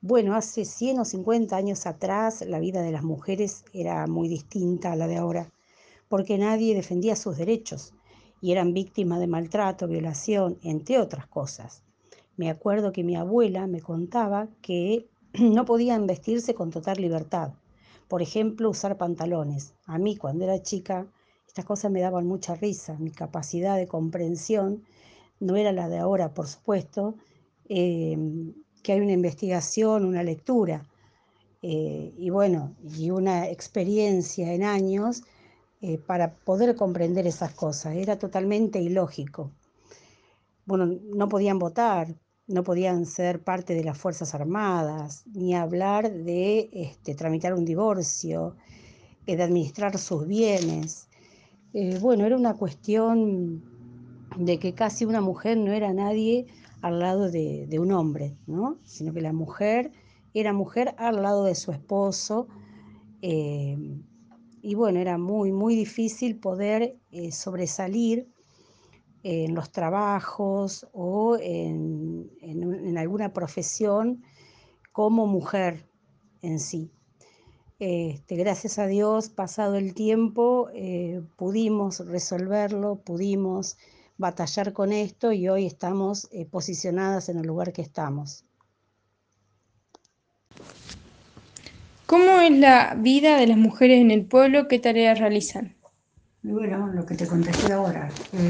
Bueno, hace 100 o 50 años atrás la vida de las mujeres era muy distinta a la de ahora, porque nadie defendía sus derechos y eran víctimas de maltrato, violación, entre otras cosas. Me acuerdo que mi abuela me contaba que no podían vestirse con total libertad. Por ejemplo, usar pantalones. A mí, cuando era chica, estas cosas me daban mucha risa. Mi capacidad de comprensión no era la de ahora, por supuesto, eh, que hay una investigación, una lectura, y bueno, y una experiencia en años para poder comprender esas cosas. Era totalmente ilógico. Bueno, no podían votar, no podían ser parte de las Fuerzas Armadas, ni hablar de tramitar un divorcio, de administrar sus bienes. Bueno, era una cuestión de que casi una mujer no era nadie al lado de un hombre, ¿no? Sino que la mujer era mujer al lado de su esposo. eh, y bueno, era muy, muy difícil poder sobresalir en los trabajos o en alguna profesión como mujer en sí. Gracias a Dios, pasado el tiempo, pudimos resolverlo, pudimos batallar con esto y hoy estamos posicionadas en el lugar que estamos. ¿Cómo es la vida de las mujeres en el pueblo? ¿Qué tareas realizan? Y bueno, lo que te contesté ahora.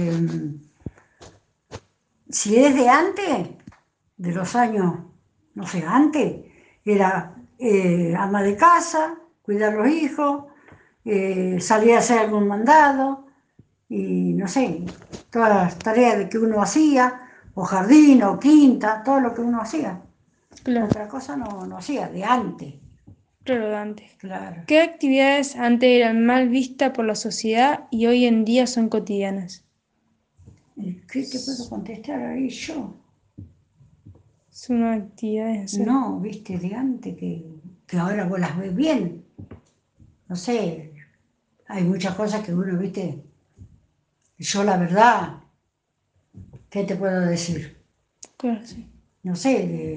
Si es de antes, de los años, no sé, antes, era ama de casa, cuidar a los hijos, salir a hacer algún mandado, y no sé, todas las tareas de que uno hacía, o jardín, o quinta, todo lo que uno hacía. Claro, Otra cosa no hacía, de antes, claro, Dante. claro. ¿Qué actividades antes eran mal vistas por la sociedad y hoy en día son cotidianas? ¿Qué te puedo contestar ahí yo? Son actividades, no sé. No, viste, de antes que ahora vos las ves bien. No sé, hay muchas cosas que uno, viste, yo la verdad, ¿qué te puedo decir? Claro, sí. No sé,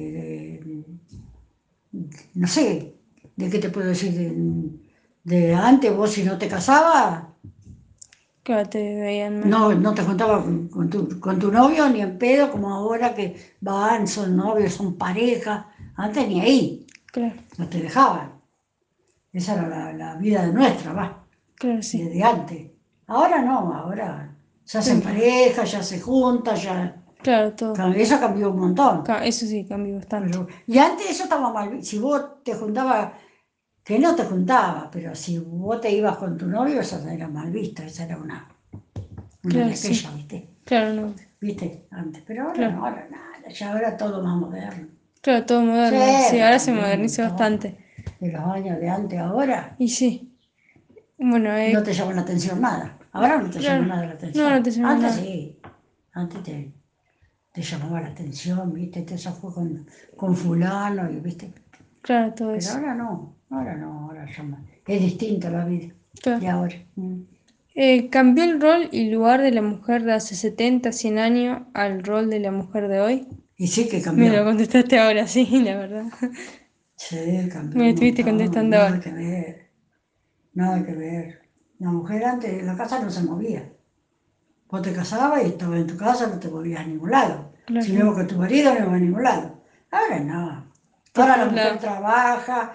no sé, ¿de qué te puedo decir? De antes vos si no te casabas, Claro, te veían mal. no te juntabas con tu novio ni en pedo, como ahora que van, son novios, son pareja. Antes ni ahí, Claro, no te dejaban. Esa era la vida de nuestra, va. claro, sí. Desde antes. Ahora no, ahora se hacen Siempre. parejas, ya se juntan, ya. Claro, todo. Eso cambió un montón. Eso sí, cambió bastante. Y antes eso estaba mal. Si vos te juntabas, que no te juntabas, pero si vos te ibas con tu novio, eso era mal visto, esa era una de Claro, aquellas, sí. ¿viste? Claro, no. ¿Viste? Antes. Pero ahora Claro. no, ahora nada, ya ahora todo más moderno. Claro, todo Sí, moderno. Sí, ahora se cambió un moderniza montón. bastante. De los años de antes a ahora, Y sí. Bueno, no te llama la atención nada. Ahora no te llama claro. nada la No, no atención. te llama Antes nada. sí. Antes te llamaba la atención, ¿viste? Eso fue con fulano, y, ¿viste? Claro, todo Pero eso. ahora no, ahora llama. Es distinta la vida Claro. de ahora. ¿Cambió el rol y lugar de la mujer de hace 70, 100 años al rol de la mujer de hoy? Y sí que Me lo cambió. contestaste ahora, sí, la verdad. Sí, cambió Me lo un estuviste montón, contestando nada ahora. que ver, nada que ver. La mujer antes en la casa no se movía. Vos te casabas y estabas en tu casa, no te movías a ningún lado. Claro, Si no no. ibas con tu marido, no ibas a ningún lado. Ahora no. Por Ahora la todos mujer lados. trabaja,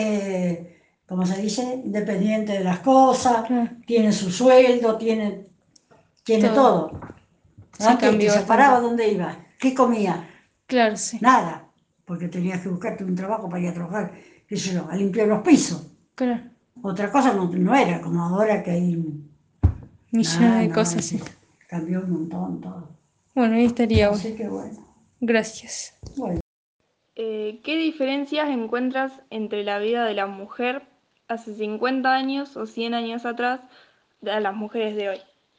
como se dice, independiente de las cosas, Claro, tiene su sueldo, tiene todo. todo. Sí, Antes te cambió separaba, bastante. ¿dónde ibas? ¿Qué comías? Claro, sí. Nada, porque tenías que buscarte un trabajo para ir a trabajar, qué sé yo, a limpiar los pisos. Claro. Otra cosa no era, como ahora que hay. Millones Nada, de no, cosas, sí. cambió un montón todo. Bueno, ahí estaría bueno. Así que bueno. Gracias. Bueno, ¿Qué diferencias encuentras entre la vida de la mujer hace 50 años o 100 años atrás de las mujeres de hoy?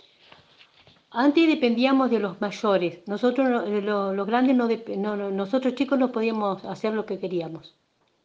Antes dependíamos de los mayores. Nosotros, los grandes, nosotros chicos no podíamos hacer lo que queríamos.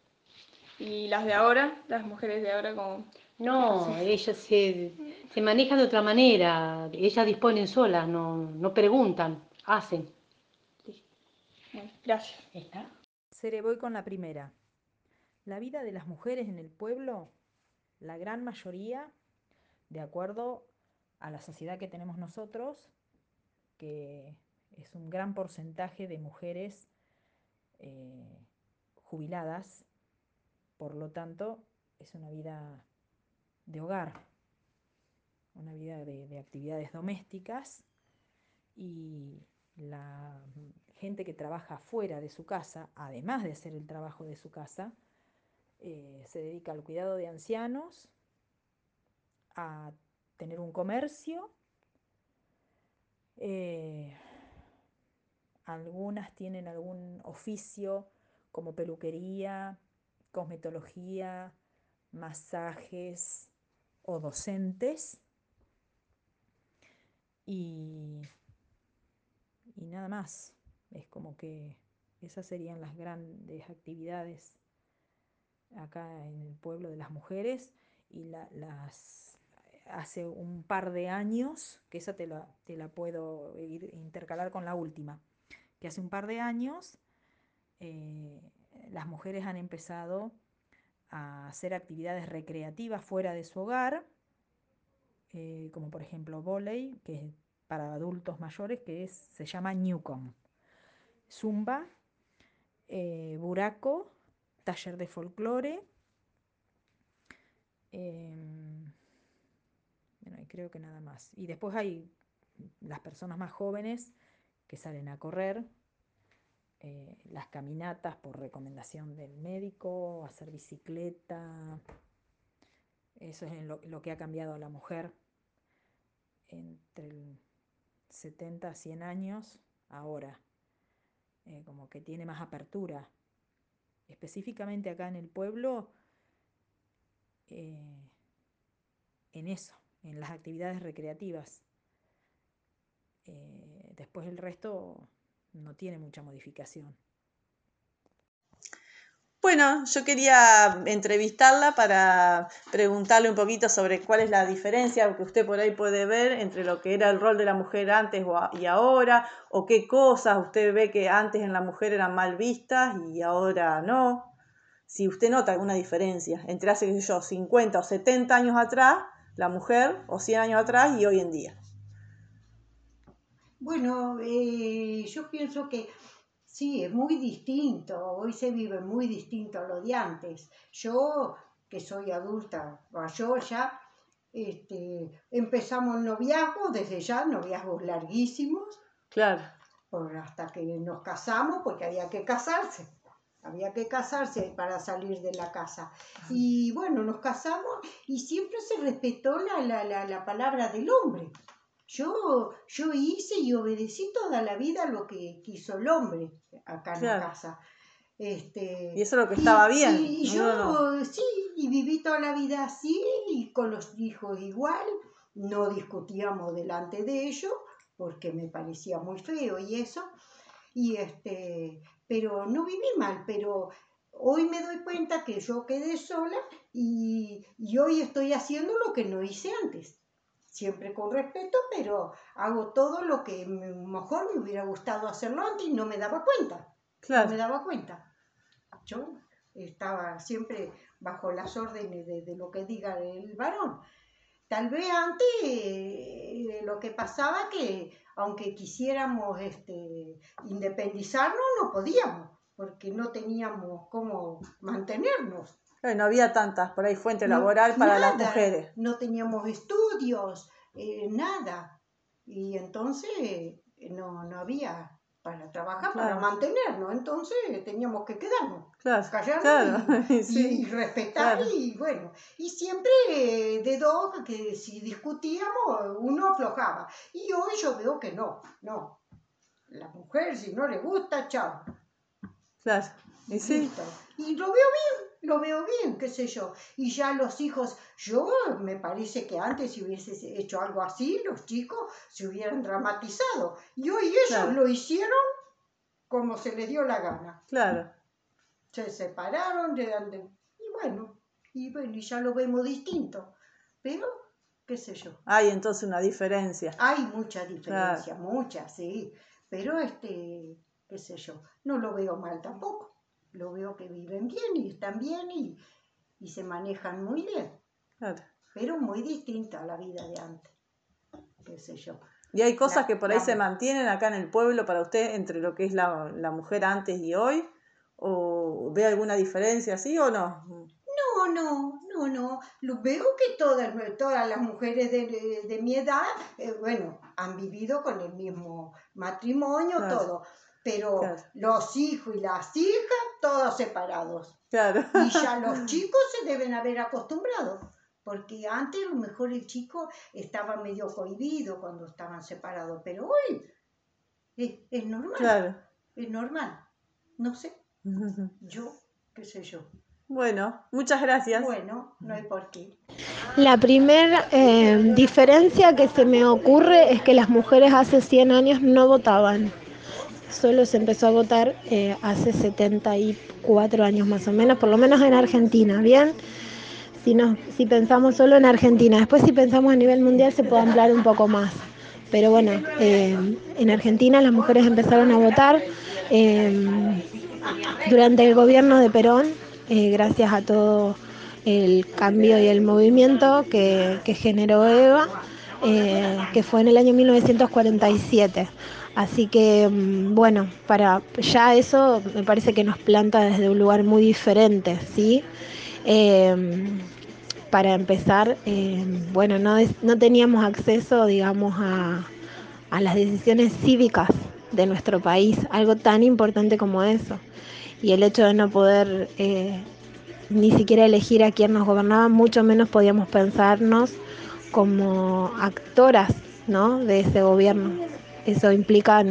Y las de ahora, las mujeres de ahora como... No, ellas se manejan de otra manera. Ellas disponen solas, no preguntan, hacen. Bueno, gracias. ¿Está? Cere, voy con la primera. La vida de las mujeres en el pueblo, la gran mayoría, de acuerdo a la sociedad que tenemos nosotros, que es un gran porcentaje de mujeres jubiladas, por lo tanto, es una vida de hogar, una vida de actividades domésticas, y la gente que trabaja fuera de su casa, además de hacer el trabajo de su casa, se dedica al cuidado de ancianos, a tener un comercio, algunas tienen algún oficio como peluquería, cosmetología, masajes o docentes, y nada más. Es como que esas serían las grandes actividades acá en el pueblo de las mujeres. Y las hace un par de años, que esa te la puedo intercalar con la última, que hace un par de años las mujeres han empezado a hacer actividades recreativas fuera de su hogar, como por ejemplo vóley, que es para adultos mayores, se llama Newcom, zumba, buraco, taller de folclore, bueno, y creo que nada más. Y después hay las personas más jóvenes que salen a correr, las caminatas por recomendación del médico, hacer bicicleta. Eso es lo que ha cambiado a la mujer entre el 70 a 100 años ahora, como que tiene más apertura. Específicamente acá en el pueblo, en eso, en las actividades recreativas. Después el resto no tiene mucha modificación. Bueno, yo quería entrevistarla para preguntarle un poquito sobre cuál es la diferencia que usted por ahí puede ver entre lo que era el rol de la mujer antes y ahora, o qué cosas usted ve que antes en la mujer eran mal vistas y ahora no. Si usted nota alguna diferencia entre hace, qué sé yo, 50 o 70 años atrás, la mujer, o 100 años atrás y hoy en día. Bueno, yo pienso que sí, es muy distinto, hoy se vive muy distinto a lo de antes. Yo, que soy adulta mayor ya, empezamos el noviazgo, desde ya, noviazgos larguísimos, Claro. hasta que nos casamos, porque había que casarse para salir de la casa. Y bueno, nos casamos y siempre se respetó la palabra del hombre. Yo hice y obedecí toda la vida lo que quiso el hombre acá en la casa. Y eso es lo que estaba bien. Y yo sí, y viví toda la vida así, y con los hijos igual. No discutíamos delante de ellos, porque me parecía muy feo y eso. Pero no viví mal, pero hoy me doy cuenta que yo quedé sola y hoy estoy haciendo lo que no hice antes. Siempre con respeto, pero hago todo lo que mejor me hubiera gustado hacerlo antes y no me daba cuenta. Claro. No me daba cuenta. Yo estaba siempre bajo las órdenes de lo que diga el varón. Tal vez antes lo que pasaba que aunque quisiéramos independizarnos no podíamos, porque no teníamos cómo mantenernos. No había tantas por ahí fuente laboral para nada, las mujeres. No teníamos estudios, nada. Y entonces no había para trabajar, para mantenernos. Entonces teníamos que quedarnos, callarnos y respetar. Claro. Y bueno, y siempre de dos, que si discutíamos, uno aflojaba. Y hoy yo veo que no. La mujer, si no le gusta, chao. Claro. Y sí. Y lo veo bien, qué sé yo. Y ya los hijos, yo me parece que antes si hubiese hecho algo así, los chicos se hubieran dramatizado. Y hoy ellos lo hicieron como se les dio la gana. Claro. Se separaron, y ya lo vemos distinto. Pero, qué sé yo. Hay entonces una diferencia. Hay mucha diferencia, mucha, sí. Pero qué sé yo, no lo veo mal tampoco. lo veo que viven bien y están bien y se manejan muy bien, Claro. pero muy distinta a la vida de antes, qué sé yo. ¿Y hay cosas que por ahí se mantienen acá en el pueblo para usted entre lo que es la mujer antes y hoy? ¿O ve alguna diferencia así o no? No. Lo veo que todas las mujeres de mi edad, bueno, han vivido con el mismo matrimonio, Claro. todo. Pero Claro. los hijos y las hijas, todos separados. Claro. Y ya los chicos se deben haber acostumbrado. Porque antes a lo mejor el chico estaba medio cohibido cuando estaban separados. Pero hoy es normal. Claro. Es normal. No sé. Yo, qué sé yo. Bueno, muchas gracias. Bueno, no hay por qué. La primera diferencia que se me ocurre es que las mujeres hace 100 años no votaban. Solo se empezó a votar hace 74 años más o menos, por lo menos en Argentina, ¿bien? Si pensamos solo en Argentina, después si pensamos a nivel mundial se puede ampliar un poco más. Pero bueno, en Argentina las mujeres empezaron a votar durante el gobierno de Perón, gracias a todo el cambio y el movimiento que generó Eva, que fue en el año 1947. Así que, bueno, para ya eso me parece que nos planta desde un lugar muy diferente, ¿sí? Para empezar, bueno, no teníamos acceso, digamos, a las decisiones cívicas de nuestro país, algo tan importante como eso. Y el hecho de no poder ni siquiera elegir a quién nos gobernaba, mucho menos podíamos pensarnos como actoras, ¿no?, de ese gobierno. Eso implica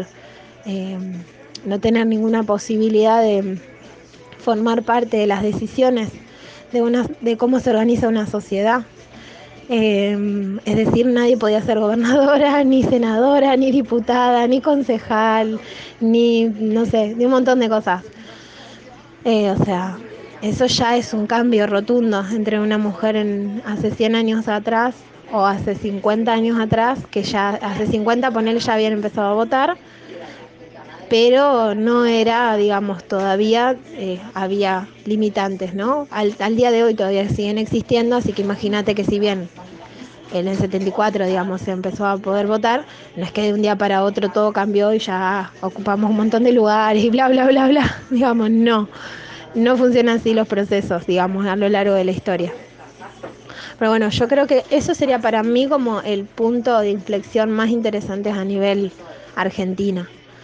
no tener ninguna posibilidad de formar parte de las decisiones de cómo se organiza una sociedad. Es decir, nadie podía ser gobernadora, ni senadora, ni diputada, ni concejal, ni, no sé, ni un montón de cosas. O sea, eso ya es un cambio rotundo entre una mujer hace 100 años atrás o hace 50 años atrás, que ya hace 50, ponele, ya habían empezado a votar, pero no era, digamos, todavía había limitantes, ¿no? Al día de hoy todavía siguen existiendo, así que imagínate que si bien en el 74, digamos, se empezó a poder votar, no es que de un día para otro todo cambió y ya ocupamos un montón de lugares y bla, bla, bla, bla, digamos, no funcionan así los procesos, digamos, a lo largo de la historia. Pero bueno, yo creo que eso sería para mí como el punto de inflexión más interesante a nivel Argentina,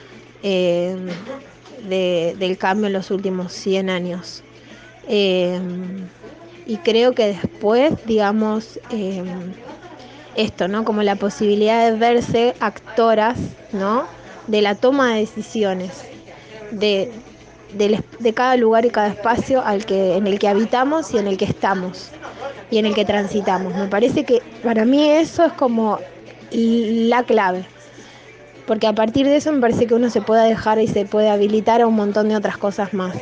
del cambio en los últimos 100 años. Y creo que después, digamos, esto, ¿no?, como la posibilidad de verse actoras, ¿no?, de la toma de decisiones, de cada lugar y cada espacio en el que habitamos y en el que estamos y en el que transitamos. Me parece que para mí eso es como la clave, porque a partir de eso me parece que uno se puede dejar y se puede habilitar a un montón de otras cosas más.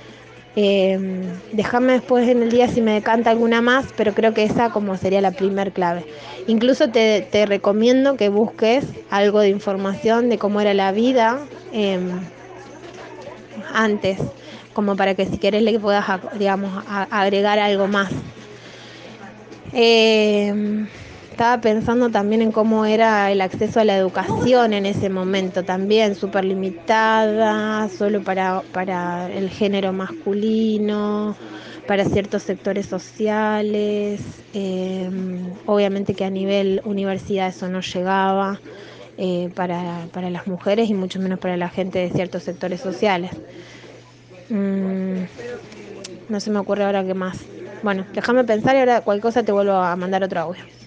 Déjame después en el día si me decanta alguna más, pero creo que esa como sería la primer clave. Incluso te recomiendo que busques algo de información de cómo era la vida antes, como para que si querés le puedas, digamos, agregar algo más. Estaba pensando también en cómo era el acceso a la educación en ese momento, también súper limitada, solo para el género masculino, para ciertos sectores sociales. Obviamente que a nivel universidad eso no llegaba para las mujeres y mucho menos para la gente de ciertos sectores sociales. No se me ocurre ahora qué más. Bueno, déjame pensar y ahora cualquier cosa te vuelvo a mandar otro audio.